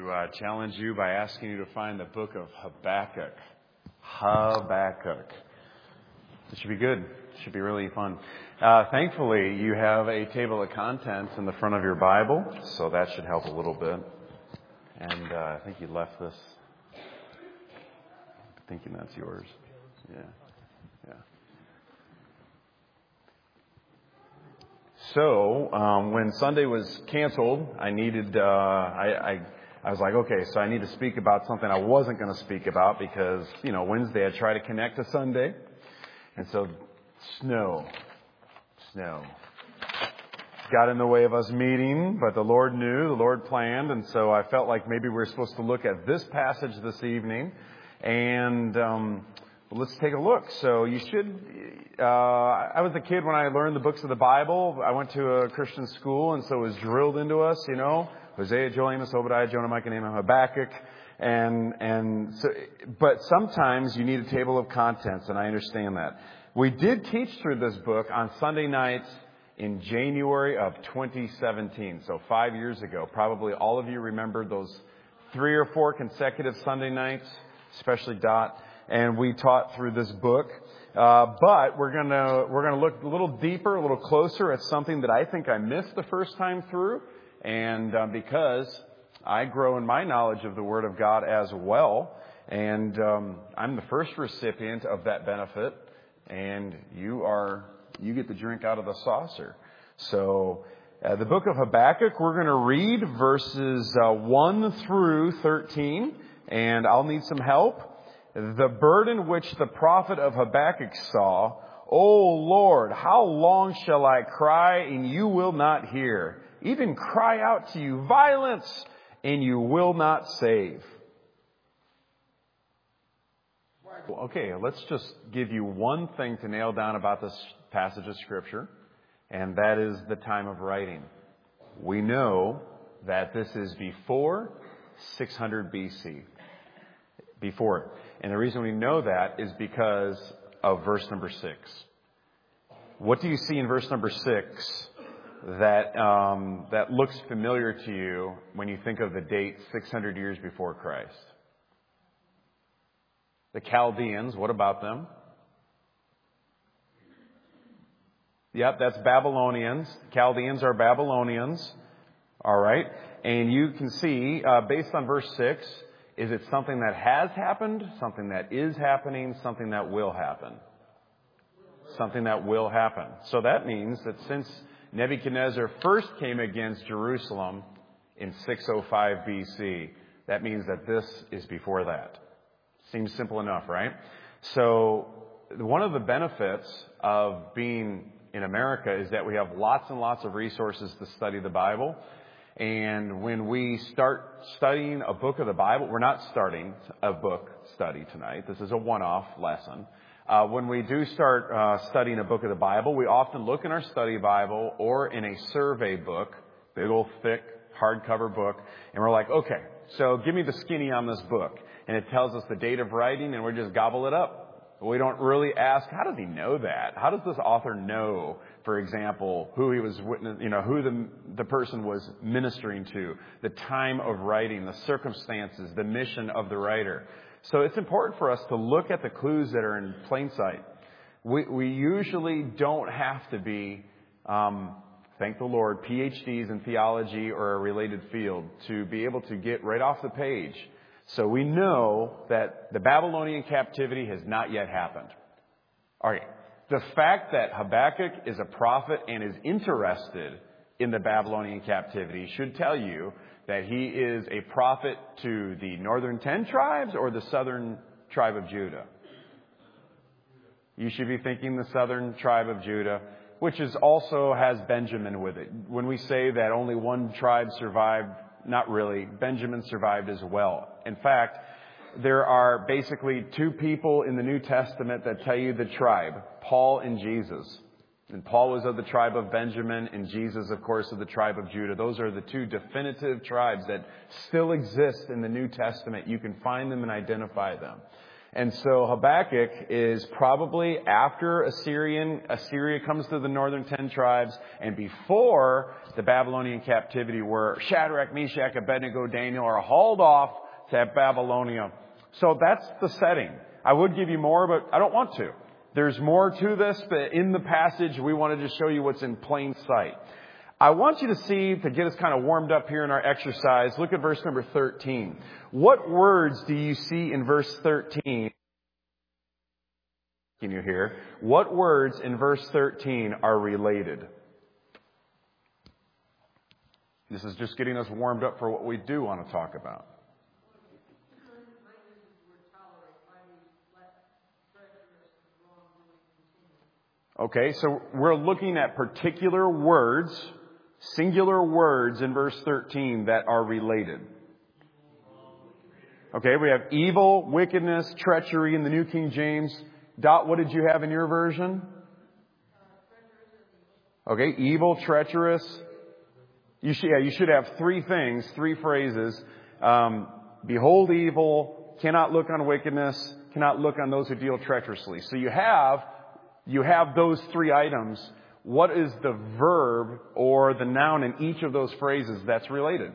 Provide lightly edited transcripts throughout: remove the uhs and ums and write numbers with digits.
to challenge you by asking you to find the book of Habakkuk. Habakkuk. It should be good. It should be really fun. Thankfully, you have a table of contents in the front of your Bible, so that should help a little bit. And I think you left this. Thinking that's yours. Yeah. So, when Sunday was canceled, I needed, I was like, okay, so I need to speak about something I wasn't going to speak about because, Wednesday I tried to connect to Sunday. And so, snow got in the way of us meeting, but the Lord knew, the Lord planned, and so I felt like maybe we were supposed to look at this passage this evening. And let's take a look. So you should, I was a kid when I learned the books of the Bible. I went to a Christian school, and so it was drilled into us, Hosea, Joel, Amos, Obadiah, Jonah, Micah, Nahum, Habakkuk. And so, but sometimes you need a table of contents, and I understand that. We did teach through this book on Sunday nights in January of 2017. So 5 years ago. Probably all of you remember those 3 or 4 consecutive Sunday nights, especially Dot. And we taught through this book. But we're gonna look a little deeper, a little closer at something that I think I missed the first time through. And because I grow in my knowledge of the Word of God as well. And I'm the first recipient of that benefit. And you get the drink out of the saucer. So the book of Habakkuk, we're going to read verses 1 through 13. And I'll need some help. The burden which the prophet of Habakkuk saw, O Lord, how long shall I cry and you will not hear? Even cry out to you violence and you will not save. Okay, let's just give you one thing to nail down about this passage of Scripture, and that is the time of writing. We know that this is before 600 BC. Before it. And the reason we know that is because of verse number 6. What do you see in verse number 6 that looks familiar to you when you think of the date 600 years before Christ? The Chaldeans, what about them? Yep, that's Babylonians. Chaldeans are Babylonians. All right. And you can see, based on verse 6, is it something that has happened, something that is happening, something that will happen? Something that will happen. So that means that since Nebuchadnezzar first came against Jerusalem in 605 BC, that means that this is before that. Seems simple enough, right? So one of the benefits of being in America is that we have lots and lots of resources to study the Bible. And when we start studying a book of the Bible, we're not starting a book study tonight. This is a one-off lesson. When we do start studying a book of the Bible, we often look in our study Bible or in a survey book, big old thick hardcover book, and we're like, okay, so give me the skinny on this book. And it tells us the date of writing, and we just gobble it up. We don't really ask, how does he know that? How does this author know, for example, who he was who the person was ministering to, the time of writing, the circumstances, the mission of the writer. So it's important for us to look at the clues that are in plain sight. We usually don't have to be, thank the Lord, PhDs in theology or a related field to be able to get right off the page. So we know that the Babylonian captivity has not yet happened. All right. The fact that Habakkuk is a prophet and is interested in the Babylonian captivity should tell you that he is a prophet to the northern 10 tribes or the southern tribe of Judah. You should be thinking the southern tribe of Judah, which also has Benjamin with it. When we say that only one tribe survived, not really. Benjamin survived as well. In fact, there are basically 2 people in the New Testament that tell you the tribe, Paul and Jesus. And Paul was of the tribe of Benjamin, and Jesus, of course, of the tribe of Judah. Those are the 2 definitive tribes that still exist in the New Testament. You can find them and identify them. And so Habakkuk is probably after Assyria comes to the northern 10 tribes and before the Babylonian captivity where Shadrach, Meshach, Abednego, Daniel are hauled off to Babylonia. So that's the setting. I would give you more, but I don't want to. There's more to this, but in the passage, we wanted to show you what's in plain sight. I want you to see, to get us kind of warmed up here in our exercise, look at verse number 13. What words do you see in verse 13? Can you hear? What words in verse 13 are related? This is just getting us warmed up for what we do want to talk about. Okay, so we're looking at particular words, singular words in verse 13 that are related. Okay, we have evil, wickedness, treachery in the New King James. Dot, what did you have in your version? Okay, evil, treacherous. You should have three things, three phrases. Behold evil, cannot look on wickedness, cannot look on those who deal treacherously. So you have those three items. What is the verb or the noun in each of those phrases that's related?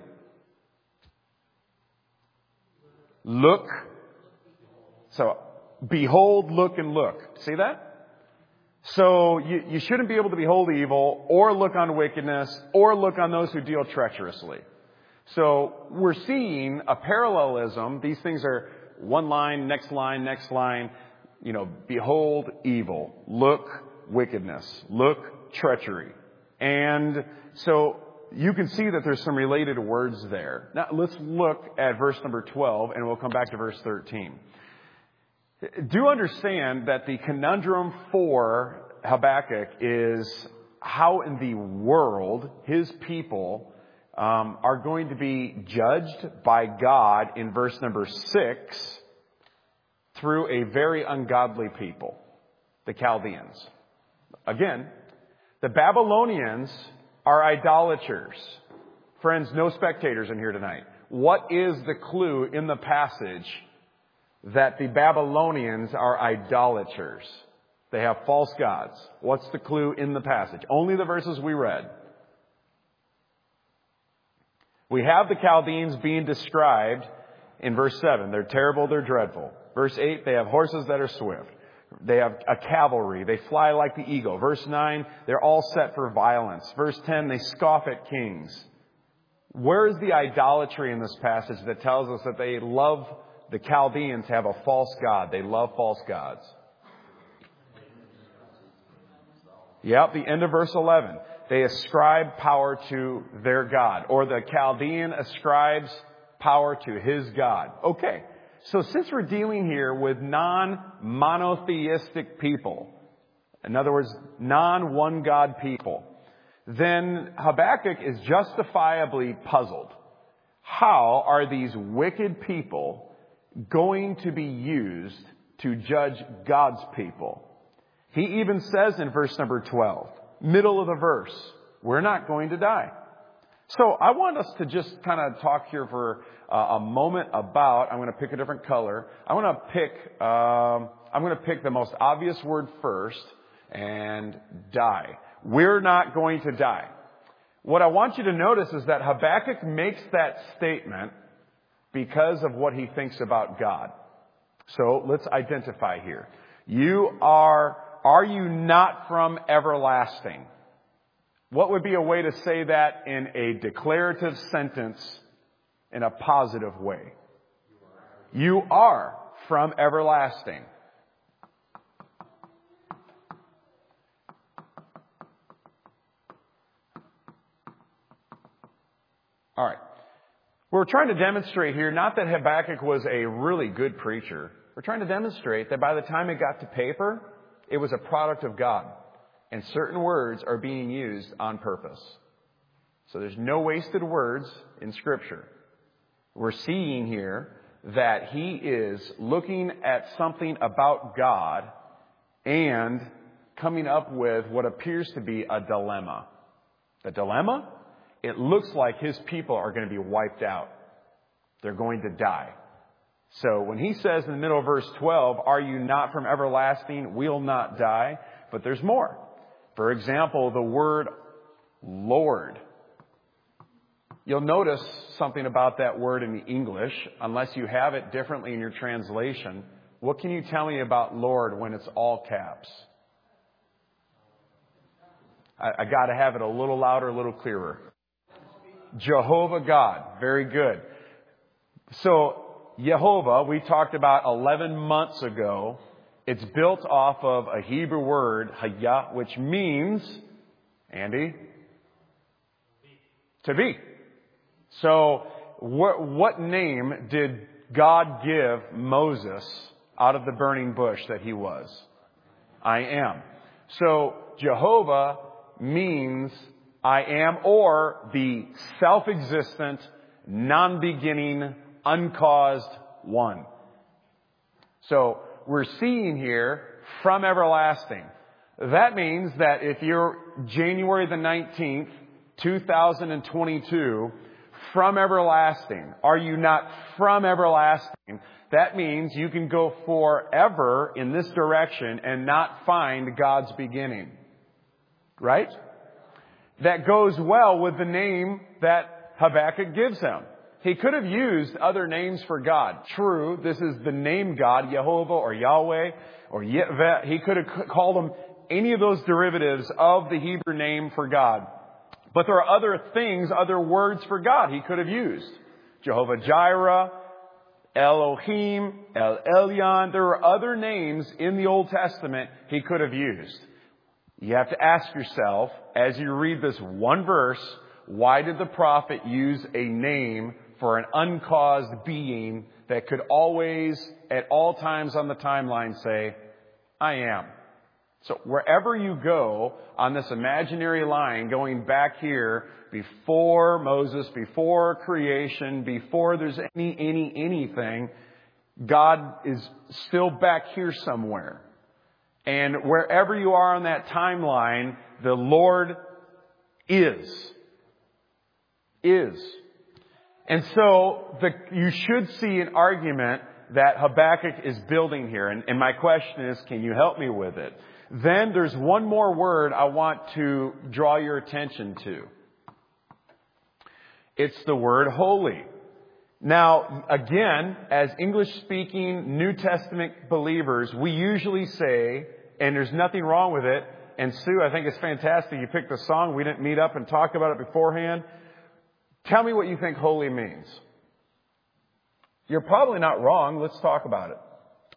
Look. So, behold, look, and look. See that? So, you shouldn't be able to behold evil, or look on wickedness, or look on those who deal treacherously. So, we're seeing a parallelism. These things are one line, next line, next line. Behold evil, look wickedness, look treachery. And so you can see that there's some related words there. Now let's look at verse number 12 and we'll come back to verse 13. Do understand that the conundrum for Habakkuk is how in the world his people are going to be judged by God in verse number 6 through a very ungodly people, the Chaldeans. Again, the Babylonians are idolaters. Friends, no spectators in here tonight. What is the clue in the passage that the Babylonians are idolaters? They have false gods. What's the clue in the passage? Only the verses we read. We have the Chaldeans being described in verse 7. They're terrible, they're dreadful. Verse 8, they have horses that are swift. They have a cavalry. They fly like the eagle. Verse 9, they're all set for violence. Verse 10, they scoff at kings. Where is the idolatry in this passage that tells us that they love, the Chaldeans have a false god? They love false gods. Yep, the end of verse 11. They ascribe power to their god, or the Chaldean ascribes power to his god. Okay. So since we're dealing here with non-monotheistic people, in other words, non-one God people, then Habakkuk is justifiably puzzled. How are these wicked people going to be used to judge God's people? He even says in verse number 12, middle of the verse, we're not going to die. So I want us to just kind of talk here for a moment about, I'm going to pick a different color. I'm going to pick the most obvious word first and die. We're not going to die. What I want you to notice is that Habakkuk makes that statement because of what he thinks about God. So let's identify here. Are you not from everlasting? What would be a way to say that in a declarative sentence in a positive way? You are from everlasting. All right. We're trying to demonstrate here, not that Habakkuk was a really good preacher. We're trying to demonstrate that by the time it got to paper, it was a product of God. And certain words are being used on purpose. So there's no wasted words in Scripture. We're seeing here that he is looking at something about God and coming up with what appears to be a dilemma. The dilemma? It looks like his people are going to be wiped out. They're going to die. So when he says in the middle of verse 12, are you not from everlasting, will not die? But there's more. For example, the word Lord. You'll notice something about that word in the English, unless you have it differently in your translation. What can you tell me about Lord when it's all caps? I got to have it a little louder, a little clearer. Jehovah God. Very good. So, Jehovah, we talked about 11 months ago. It's built off of a Hebrew word, Hayah, which means, Andy? To be. So, what name did God give Moses out of the burning bush that he was? I am. So, Jehovah means I am, or the self-existent, non-beginning, uncaused one. So, we're seeing here from everlasting. That means that if you're January the 19th, 2022, from everlasting, are you not from everlasting? That means you can go forever in this direction and not find God's beginning. Right? That goes well with the name that Habakkuk gives him. He could have used other names for God. True, this is the name God, Jehovah or Yahweh or Yitvet. He could have called them any of those derivatives of the Hebrew name for God. But there are other things, other words for God he could have used. Jehovah Jireh, Elohim, El Elyon. There are other names in the Old Testament he could have used. You have to ask yourself, as you read this one verse, why did the prophet use a name for an uncaused being that could always, at all times on the timeline, say, I am? So wherever you go on this imaginary line, going back here before Moses, before creation, before there's anything, God is still back here somewhere. And wherever you are on that timeline, the Lord is. And so you should see an argument that Habakkuk is building here. And my question is, can you help me with it? Then there's one more word I want to draw your attention to. It's the word holy. Now, again, as English-speaking New Testament believers, we usually say, and there's nothing wrong with it, and Sue, I think it's fantastic you picked the song. We didn't meet up and talk about it beforehand. Tell me what you think holy means. You're probably not wrong. Let's talk about it.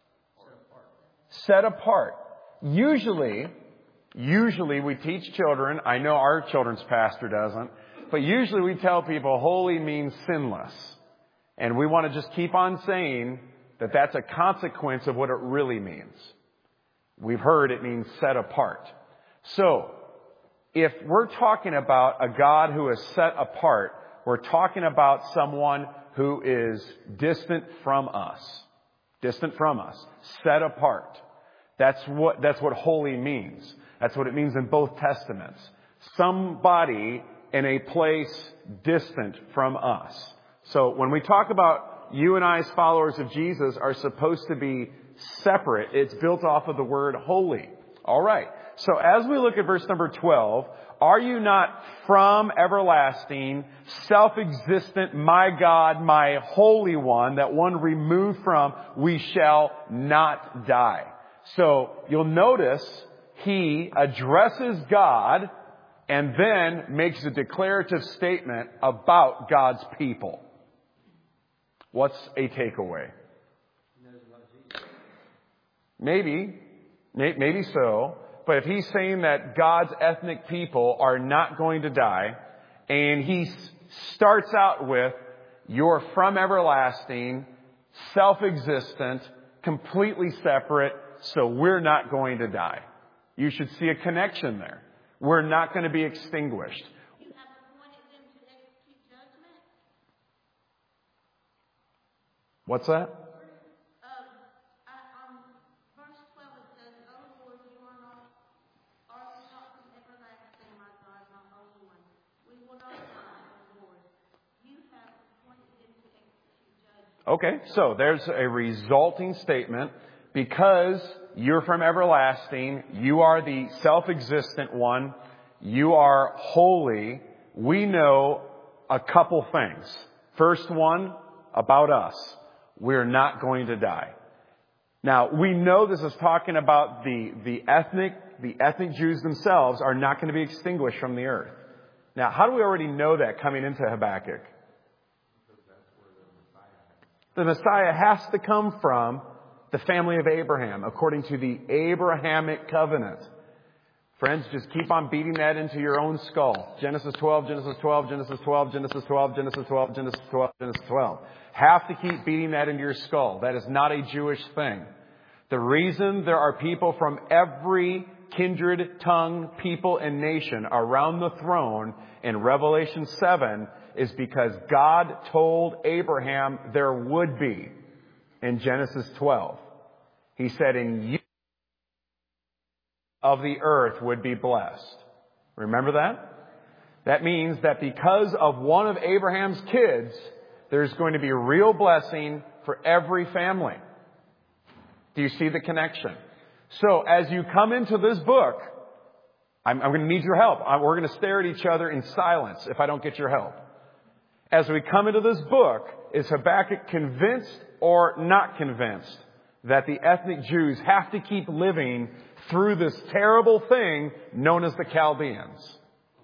Set apart. Usually we teach children, I know our children's pastor doesn't, but usually we tell people holy means sinless. And we want to just keep on saying that that's a consequence of what it really means. We've heard it means set apart. So, if we're talking about a God who is set apart, we're talking about someone who is distant from us. Distant from us. Set apart. That's what holy means. That's what it means in both Testaments. Somebody in a place distant from us. So when we talk about you and I as followers of Jesus are supposed to be separate, it's built off of the word holy. All right. So as we look at verse number 12, are you not from everlasting, self-existent, my God, my Holy One, that one removed from, we shall not die. So you'll notice he addresses God and then makes a declarative statement about God's people. What's a takeaway? Maybe so. But if he's saying that God's ethnic people are not going to die, and he starts out with, you're from everlasting, self-existent, completely separate, so we're not going to die. You should see a connection there. We're not going to be extinguished. You have appointed them to execute judgment. What's that? Verse 12 it says, "O Lord, you are not from everlasting, my God, my Holy One. We will not die, O Lord. You have appointed them to execute judgment." Okay, so there's a resulting statement. Because you're from everlasting, you are the self-existent one, you are holy, we know a couple things. First one, about us. We're not going to die. Now, we know this is talking about the ethnic Jews themselves are not going to be extinguished from the earth. Now, how do we already know that coming into Habakkuk? The Messiah has to come from the family of Abraham, according to the Abrahamic covenant. Friends, just keep on beating that into your own skull. Genesis 12, Genesis 12, Genesis 12, Genesis 12, Genesis 12, Genesis 12, Genesis 12. Have to keep beating that into your skull. That is not a Jewish thing. The reason there are people from every kindred, tongue, people, and nation around the throne in Revelation 7 is because God told Abraham there would be in Genesis 12. He said, "In you of the earth would be blessed." Remember that? That means that because of one of Abraham's kids, there's going to be real blessing for every family. Do you see the connection? So as you come into this book, I'm going to need your help. We're going to stare at each other in silence if I don't get your help. As we come into this book, is Habakkuk convinced or not convinced that the ethnic Jews have to keep living through this terrible thing known as the Chaldeans?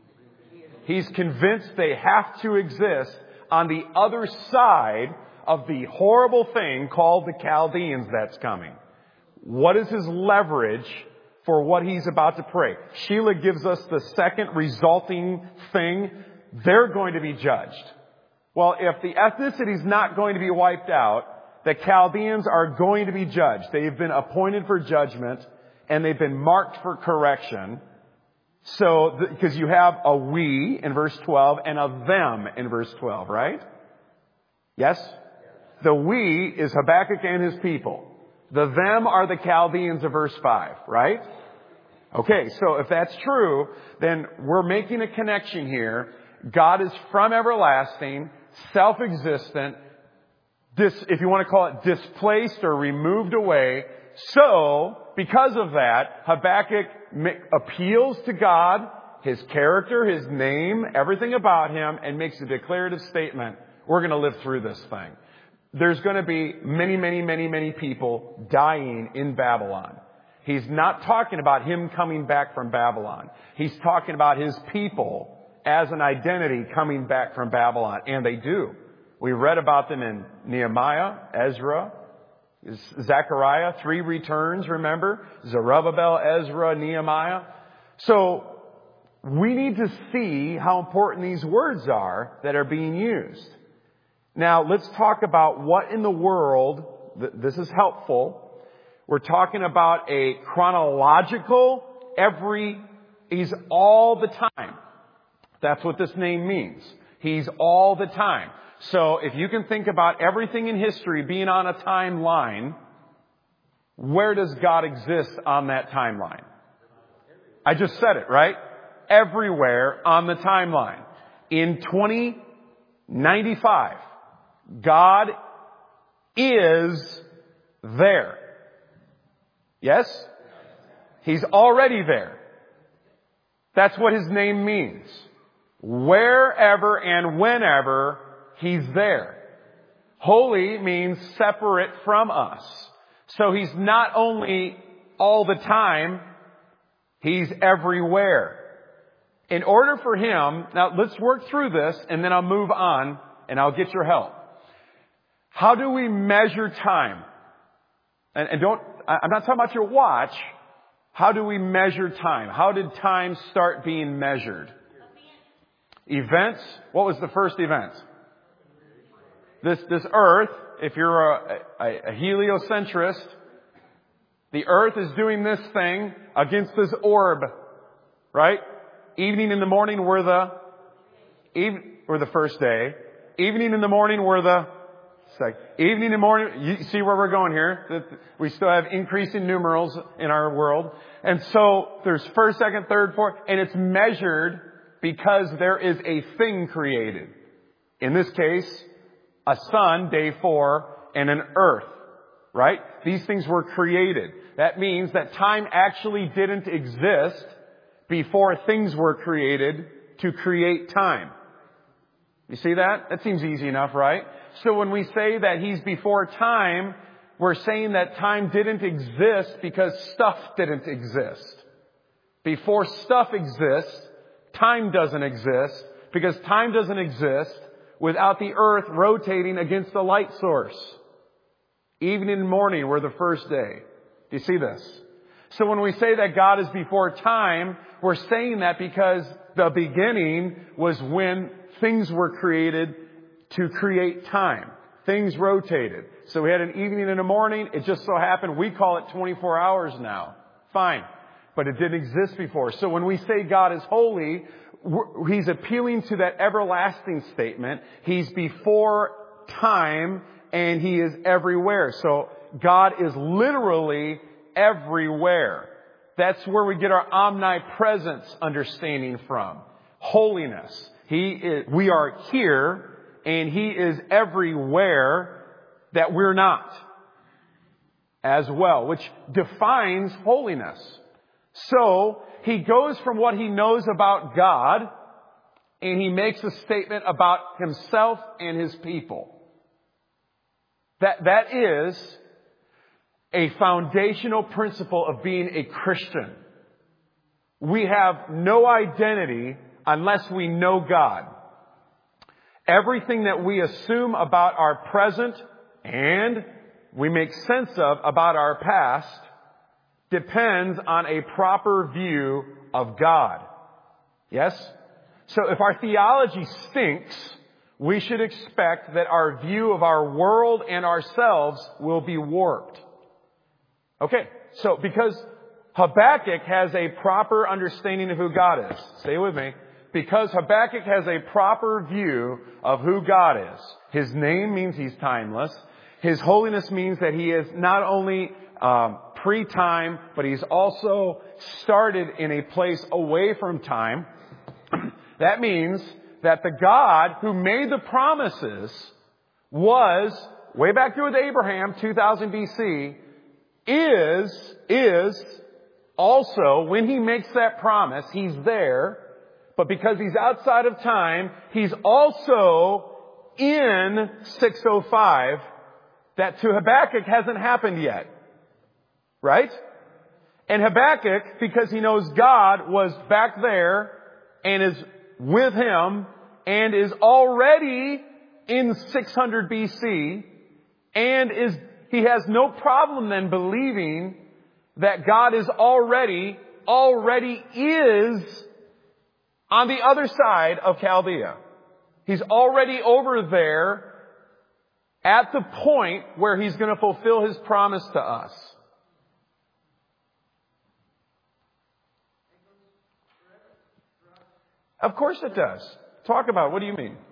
He's convinced they have to exist on the other side of the horrible thing called the Chaldeans that's coming. What is his leverage for what he's about to pray? Sheila gives us the second resulting thing. They're going to be judged. Well, if the ethnicity is not going to be wiped out, the Chaldeans are going to be judged. They've been appointed for judgment, and they've been marked for correction. So, because you have a we in verse 12 and a them in verse 12, right? Yes? The we is Habakkuk and his people. The them are the Chaldeans of verse 5, right? Okay, so if that's true, then we're making a connection here. God is from everlasting, self-existent, if you want to call it displaced or removed away. So, because of that, Habakkuk appeals to God, His character, His name, everything about Him, and makes a declarative statement. We're going to live through this thing. There's going to be many people dying in Babylon. He's not talking about Him coming back from Babylon. He's talking about His people as an identity coming back from Babylon. And they do. We read about them in Nehemiah, Ezra, Zechariah, 3 returns, remember? Zerubbabel, Ezra, Nehemiah. So we need to see how important these words are that are being used. Now, let's talk about what in the world, this is helpful. We're talking about a chronological, he's all the time. That's what this name means. He's all the time. So if you can think about everything in history being on a timeline, where does God exist on that timeline? I just said it, right? Everywhere on the timeline. In 2095, God is there. Yes? He's already there. That's what His name means. Wherever and whenever He's there. Holy means separate from us. So He's not only all the time, He's everywhere. In order for Him, now let's work through this and then I'll move on and I'll get your help. How do we measure time? I'm not talking about your watch. How do we measure time? How did time start being measured? Events. What was the first event? This earth, if you're a heliocentrist, the earth is doing this thing against this orb, right? Evening and the morning were the first day. Evening and the morning were the second. Evening and morning, you see where we're going here? We still have increasing numerals in our world. And so there's first, second, third, fourth, and it's measured because there is a thing created. In this case, a sun, day 4, and an earth. Right? These things were created. That means that time actually didn't exist before things were created to create time. You see that? That seems easy enough, right? So when we say that He's before time, we're saying that time didn't exist because stuff didn't exist. Before stuff exists, time doesn't exist, because time doesn't exist without the earth rotating against the light source. Evening and morning were the first day. Do you see this? So when we say that God is before time, we're saying that because the beginning was when things were created to create time. Things rotated. So we had an evening and a morning. It just so happened we call it 24 hours now. Fine. But it didn't exist before. So when we say God is holy, He's appealing to that everlasting statement. He's before time and He is everywhere. So God is literally everywhere. That's where we get our omnipresence understanding from. Holiness. We are here and He is everywhere that we're not as well, which defines holiness. So He goes from what He knows about God and He makes a statement about Himself and His people. That is a foundational principle of being a Christian. We have no identity unless we know God. Everything that we assume about our present and we make sense of about our past depends on a proper view of God. Yes? So if our theology stinks, we should expect that our view of our world and ourselves will be warped. Okay, so because Habakkuk has a proper understanding of who God is. Stay with me. Because Habakkuk has a proper view of who God is. His name means He's timeless. His holiness means that He is not only pre-time, but He's also started in a place away from time. That means that the God who made the promises was, way back there with Abraham, 2000 BC, is also, when He makes that promise, He's there. But because He's outside of time, He's also in 605 that to Habakkuk hasn't happened yet. Right? And Habakkuk, because he knows God was back there and is with him and is already in 600 BC and he has no problem then believing that God is already is on the other side of Chaldea. He's already over there at the point where He's going to fulfill His promise to us. Of course it does. Talk about it. What do you mean?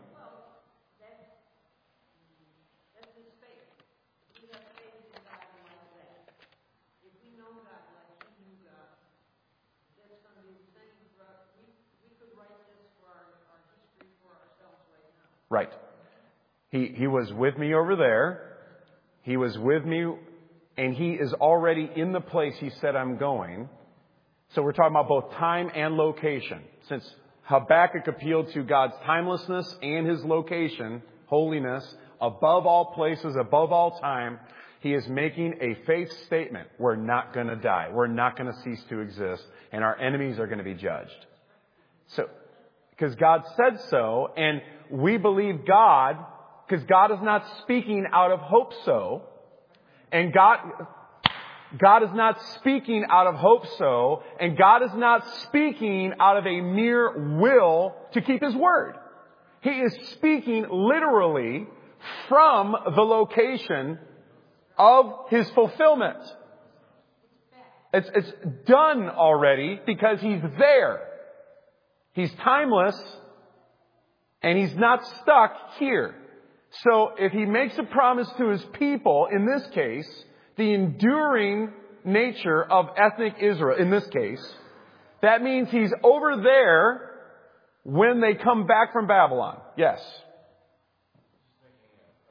Right. He was with me over there. He was with me, and He is already in the place He said I'm going. So we're talking about both time and location. Since Habakkuk appealed to God's timelessness and His location, holiness, above all places, above all time, he is making a faith statement. We're not going to die. We're not going to cease to exist. And our enemies are going to be judged. So, because God said so, and we believe God, because God is not speaking out of hope so, and God is not speaking out of hope so, and God is not speaking out of a mere will to keep His word. He is speaking literally from the location of His fulfillment. It's done already because He's there. He's timeless and He's not stuck here. So if He makes a promise to His people, in this case, the enduring nature of ethnic Israel, in this case, that means He's over there when they come back from Babylon. Yes.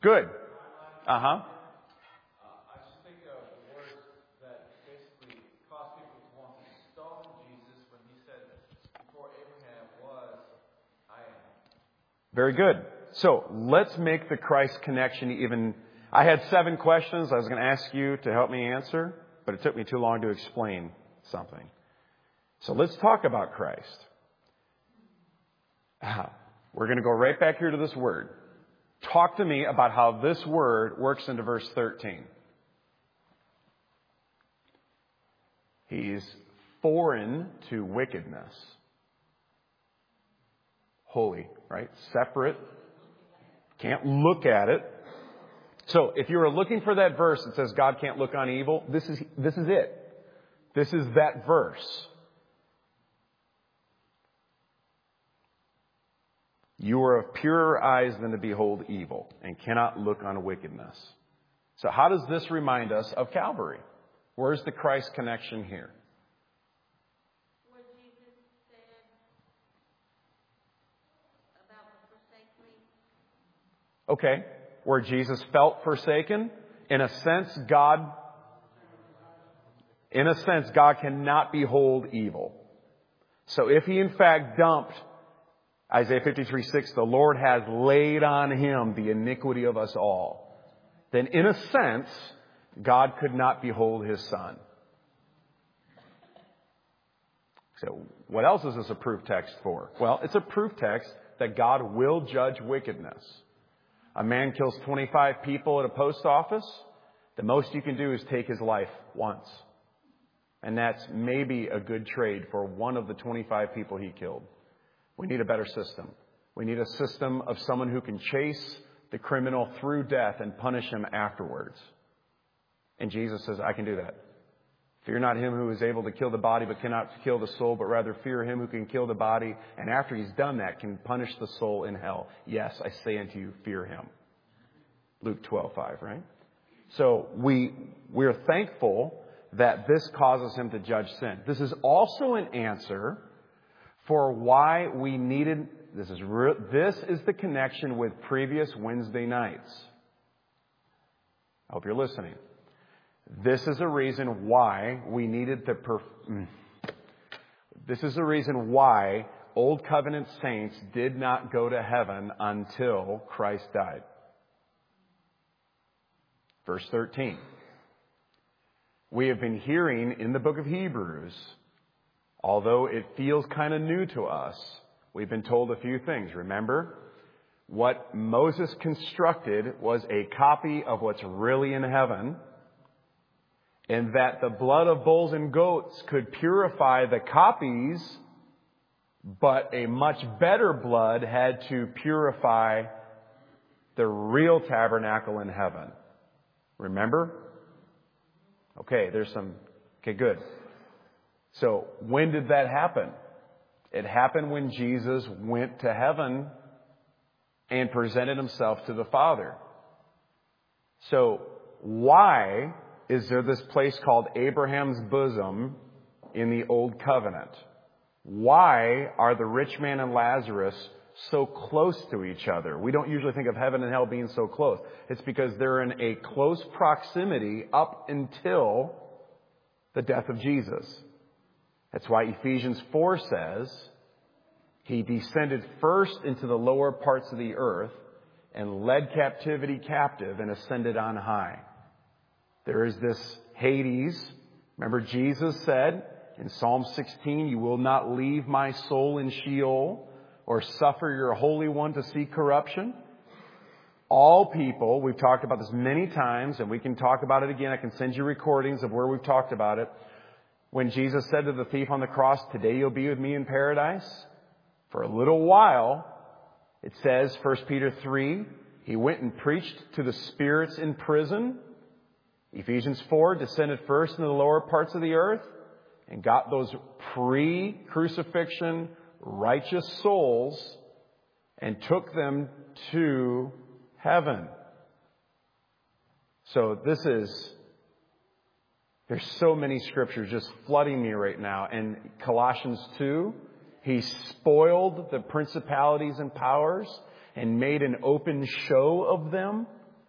Good. Uh-huh. I just think of the words that basically caused people to want to stone Jesus when he said, before Abraham was, I am. Very good. So let's make the Christ connection even. I had 7 questions I was going to ask you to help me answer, but it took me too long to explain something. So let's talk about Christ. We're going to go right back here to this word. Talk to me about how this word works into verse 13. He's foreign to wickedness. Holy, right? Separate. Can't look at it. So if you were looking for that verse that says God can't look on evil, this is it. This is that verse. You are of purer eyes than to behold evil, and cannot look on wickedness. So how does this remind us of Calvary? Where's the Christ connection here? Where Jesus said about forsake me. Okay. Where Jesus felt forsaken. In a sense, God cannot behold evil. So if he in fact dumped Isaiah 53:6, the Lord has laid on him the iniquity of us all, then in a sense, God could not behold his son. So what else is this a proof text for? Well, it's a proof text that God will judge wickedness. A man kills 25 people at a post office. The most you can do is take his life once. And that's maybe a good trade for one of the 25 people he killed. We need a better system. We need a system of someone who can chase the criminal through death and punish him afterwards. And Jesus says, I can do that. Fear not him who is able to kill the body but cannot kill the soul, but rather fear him who can kill the body, and after he's done that can punish the soul in hell. Yes, I say unto you, fear him. Luke 12:5, right? So we're thankful that this causes him to judge sin. This is also an answer for why we needed, this is the connection with previous Wednesday nights. I hope you're listening. This is a reason why we needed this is the reason why Old Covenant saints did not go to heaven until Christ died. Verse 13. We have been hearing in the book of Hebrews, although it feels kind of new to us, we've been told a few things. Remember, what Moses constructed was a copy of what's really in heaven, and that the blood of bulls and goats could purify the copies, but a much better blood had to purify the real tabernacle in heaven. Remember? Okay, good. So when did that happen? It happened when Jesus went to heaven and presented himself to the Father. So why is there this place called Abraham's bosom in the Old Covenant? Why are the rich man and Lazarus so close to each other? We don't usually think of heaven and hell being so close. It's because they're in a close proximity up until the death of Jesus. That's why Ephesians 4 says, he descended first into the lower parts of the earth and led captivity captive and ascended on high. There is this Hades. Remember, Jesus said in Psalm 16, you will not leave my soul in Sheol or suffer your Holy One to see corruption. All people, we've talked about this many times, and we can talk about it again. I can send you recordings of where we've talked about it. When Jesus said to the thief on the cross, today you'll be with me in paradise. For a little while, it says, 1 Peter 3, he went and preached to the spirits in prison. Ephesians 4, descended first into the lower parts of the earth and got those pre-crucifixion righteous souls and took them to heaven. So there's so many scriptures just flooding me right now. And Colossians 2, he spoiled the principalities and powers and made an open show of them.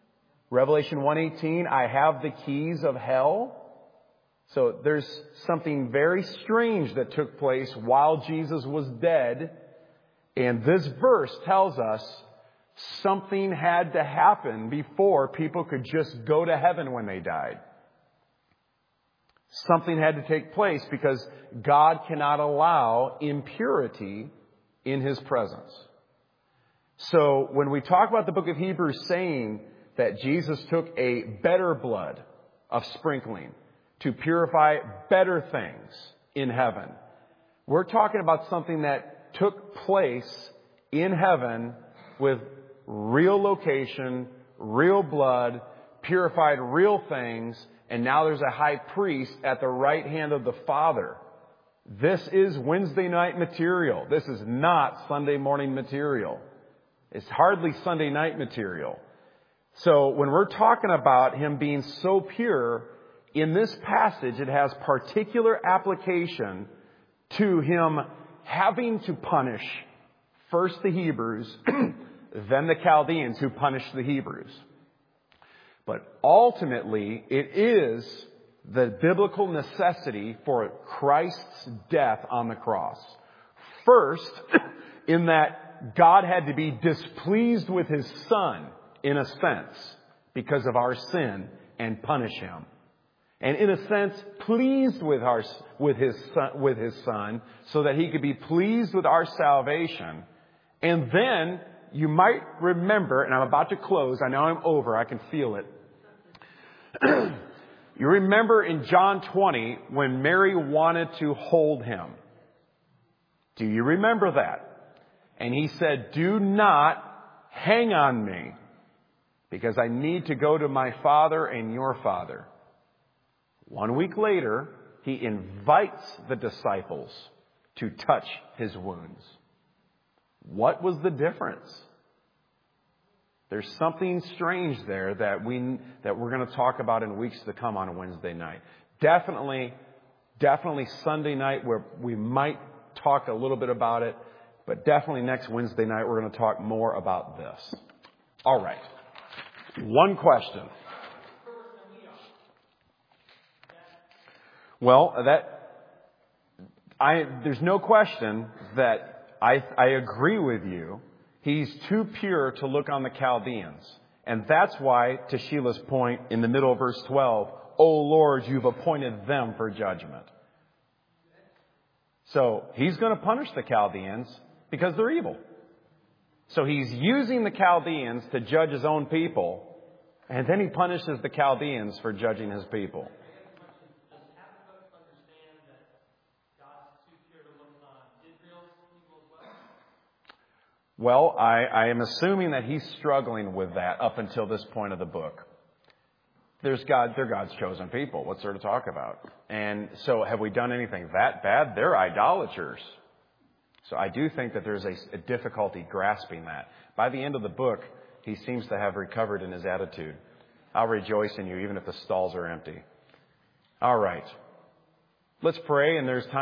Revelation 1:18, I have the keys of hell. So there's something very strange that took place while Jesus was dead. And this verse tells us something had to happen before people could just go to heaven when they died. Something had to take place because God cannot allow impurity in His presence. So when we talk about the book of Hebrews saying that Jesus took a better blood of sprinkling to purify better things in heaven, we're talking about something that took place in heaven with real location, real blood, purified real things, and now there's a high priest at the right hand of the Father. This is Wednesday night material. This is not Sunday morning material. It's hardly Sunday night material. So when we're talking about Him being so pure, in this passage it has particular application to Him having to punish first the Hebrews, then the Chaldeans who punished the Hebrews. But ultimately, it is the biblical necessity for Christ's death on the cross. First, in that God had to be displeased with His Son, in a sense, because of our sin, and punish Him. And in a sense, pleased with His Son, so that He could be pleased with our salvation. And then, you might remember, and I'm about to close, I know I'm over, I can feel it. You remember in John 20 when Mary wanted to hold Him. Do you remember that? And He said, do not hang on me, because I need to go to my Father and your Father. 1 week later, He invites the disciples to touch His wounds. What was the difference? There's something strange there that we're going to talk about in weeks to come on a Wednesday night. Definitely Sunday night where we might talk a little bit about it, but definitely next Wednesday night we're going to talk more about this. All right. One question. Well, there's no question that I agree with you. He's too pure to look on the Chaldeans. And that's why, to Sheila's point in the middle of verse 12, O Lord, you've appointed them for judgment. So He's going to punish the Chaldeans because they're evil. So He's using the Chaldeans to judge His own people, and then He punishes the Chaldeans for judging His people. Well, I am assuming that he's struggling with that up until this point of the book. They're God's chosen people. What's there to talk about? And so have we done anything that bad? They're idolaters. So I do think that there's a difficulty grasping that. By the end of the book, he seems to have recovered in his attitude. I'll rejoice in you even if the stalls are empty. All right. Let's pray, and there's time.